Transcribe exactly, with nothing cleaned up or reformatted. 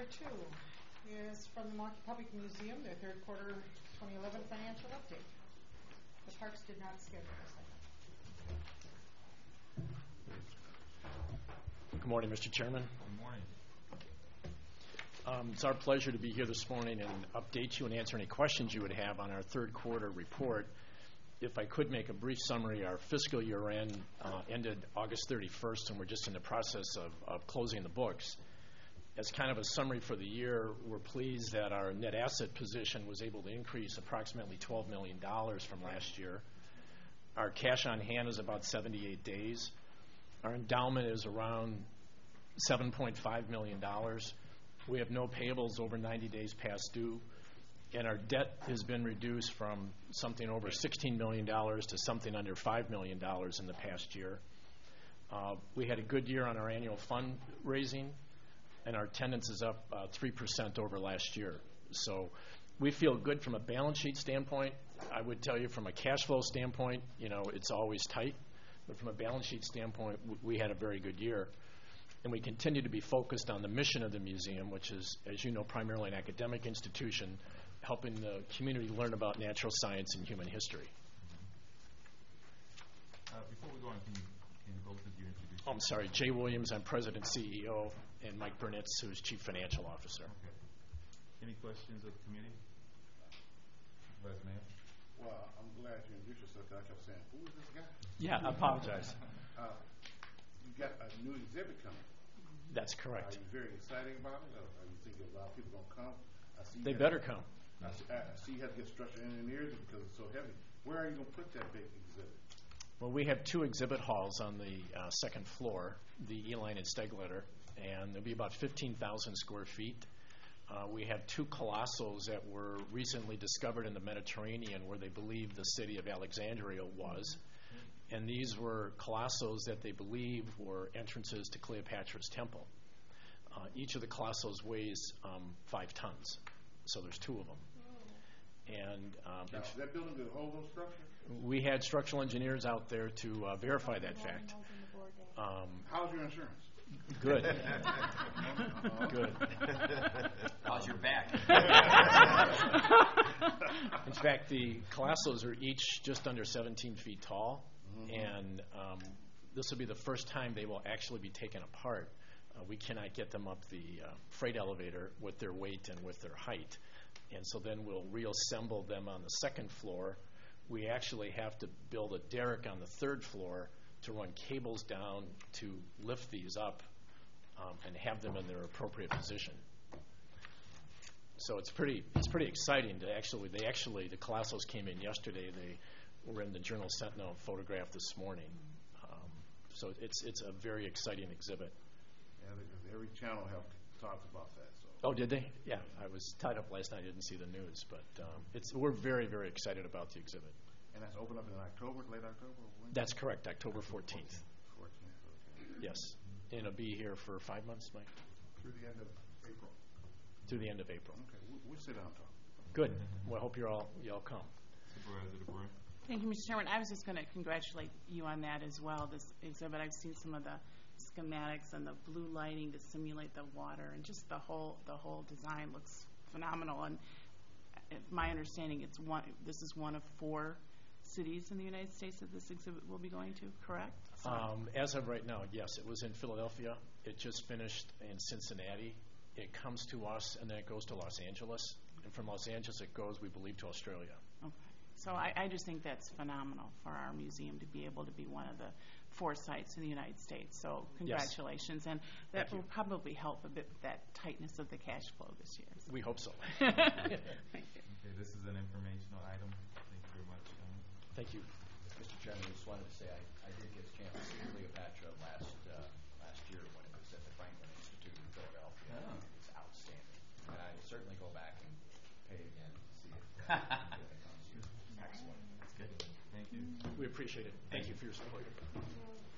number two is from the Milwaukee Public Museum, their third quarter twenty eleven financial update. The Parks did not schedule this item. Good morning, Mister Chairman. Good morning. Um, it's our pleasure to be here this morning and update you and answer any questions you would have on our third quarter report. If I could make a brief summary, our fiscal year end uh, ended August thirty-first, and we're just in the process of, of closing the books. As kind of a summary for the year, we're pleased that our net asset position was able to increase approximately twelve million dollars from last year. Our cash on hand is about seventy-eight days. Our endowment is around seven point five million dollars. We have no payables over ninety days past due. And our debt has been reduced from something over sixteen million dollars to something under five million dollars in the past year. Uh, we had a good year on our annual fundraising, and our attendance is up uh, three percent over last year. So we feel good from a balance sheet standpoint. I would tell you from a cash flow standpoint, you know, it's always tight. But from a balance sheet standpoint, w- we had a very good year. And we continue to be focused on the mission of the museum, which is, as you know, primarily an academic institution, helping the community learn about natural science and human history. Uh, before we go on, can you, can both of you introduce Oh, I'm sorry, Jay Williams, I'm President C E O, and Mike Burnitz, who's Chief Financial Officer. Okay. Any questions of the committee? Supervisor Mayo? Well, I'm glad you introduced yourself, because I kept saying, who is this guy? Yeah, I apologize. Uh, you got a new exhibit coming. That's correct. Are you very excited about it, or are you thinking a lot of people going to come? I see They you better have, come. I see, I see you have to get structural engineers because it's so heavy. Where are you going to put that big exhibit? Well, we have two exhibit halls on the uh, second floor, the Eline and Stegletter, and there'll be about fifteen thousand square feet. Uh, we have two colossals that were recently discovered in the Mediterranean where they believe the city of Alexandria was. And these were colossals that they believe were entrances to Cleopatra's temple. Uh, each of the colossals weighs um, five tons, so there's two of them. And um, Now, is that building going to hold those structures? we had structural engineers out there to uh, verify that fact. Um, How's your insurance? good. Good. How's your back? In fact, the colossals are each just under seventeen feet tall, mm-hmm. and um, this will be the first time they will actually be taken apart. Uh, we cannot get them up the uh, freight elevator with their weight and with their height, and so then we'll reassemble them on the second floor. We actually have to build a derrick on the third floor to run cables down to lift these up um, and have them in their appropriate position. So it's pretty it's pretty exciting to actually they actually the colossals came in yesterday. They were in the Journal Sentinel photograph this morning. Um, so it's it's a very exciting exhibit. Yeah, because every channel have talked about that. So. Oh, did they? Yeah, I was tied up last night. I didn't see the news, but um, it's we're very very excited about the exhibit. And that's open up in October, late October? Or when? That's correct, October fourteenth. fourteenth, okay. Yes, and it'll be here for five months, Mike. Through the end of April. Through the end of April. Okay, we'll, we'll sit down and talk. Good. Well, I hope you're all you all come. Supervisor DeBoer? Thank you, Mister Chairman. I was just going to congratulate you on that as well, this exhibit. I've seen some of the schematics and the blue lighting to simulate the water, and just the whole the whole design looks phenomenal. And uh, my understanding, it's one. This is one of four cities in the United States that this exhibit will be going to, correct? So Um, as of right now, yes. It was in Philadelphia. It just finished in Cincinnati. It comes to us, and then it goes to Los Angeles. And from Los Angeles, it goes, we believe, to Australia. Okay. So I, I just think that's phenomenal for our museum to be able to be one of the four sites in the United States. So congratulations. And that Thank will you. probably help a bit with that tightness of the cash flow this year. So. We hope so. Thank you. Okay, this is an informational item. Thank you very much. Um, Thank you. Mister Chairman, I just wanted to say I, I did get a chance to see Cleopatra last uh, last year when it was at the Franklin Institute in Philadelphia. Oh. It was outstanding. And I will certainly go back and pay again to see it. uh, when it comes here. Excellent. That's good. Thank you. We appreciate it. Thank you for your support.